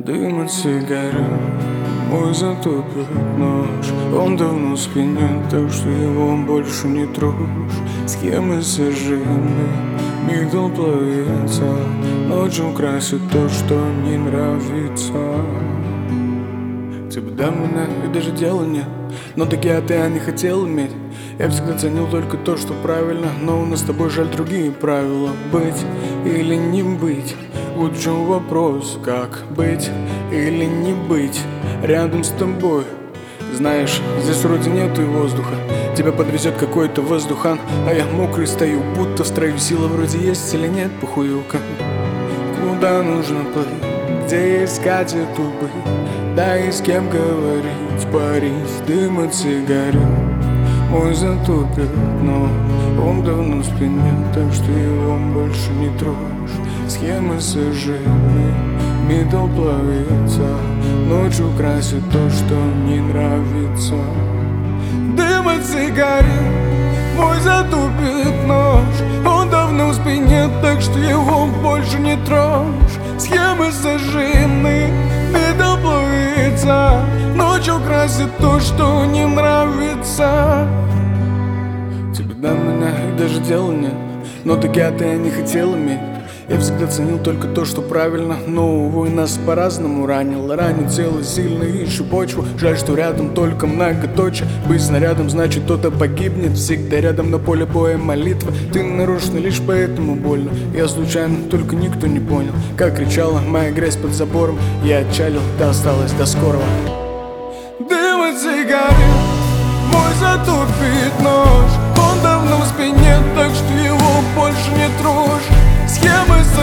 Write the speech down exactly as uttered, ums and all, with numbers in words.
Дым от сигарет, мой затопит нож. Он давно в спине, так что его больше не трожь. Схемы сожжены, мигдал плавится. Ночью красит то, что не нравится. Типа да меня и даже дела нет, но так я-то я не хотел иметь. Я всегда ценил только то, что правильно, но у нас с тобой жаль другие правила. Быть или не быть, вот в чем вопрос. Как быть или не быть рядом с тобой? Знаешь, здесь вроде нету и воздуха. Тебя подвезет какой-то воздухан, а я мокрый стою, будто в строю. Сила вроде есть или нет, похуюка. Куда нужно плыть, где искать эту быть? Да и с кем говорить, парить, дым от сигарет. Мой затопит, но он давно в спине, так что его больше не трожь. Схемы сожжены, металл плавится. Ночью красит то, что не нравится. Дым от сигарет, мой затупит нож. Он давно в спине, так что его больше не трожь. Схемы сожжены, металл плавится. Ночью красит то, что не нравится. Тебе до меня и даже дела нет, но так я-то я не хотел иметь. Я всегда ценил только то, что правильно, но, увы, нас по-разному ранил. Ранит тело сильно, ищу почву. Жаль, что рядом только многоточие. Быть снарядом значит кто-то погибнет. Всегда рядом на поле боя молитва. Ты нарочно, лишь поэтому больно. Я случайно, только никто не понял, как кричала моя грязь под забором. Я отчалил, да осталось до скорого. Дым от сигарет, мой затупит нож. Он давно в спине, так что его больше не трожь. Схемы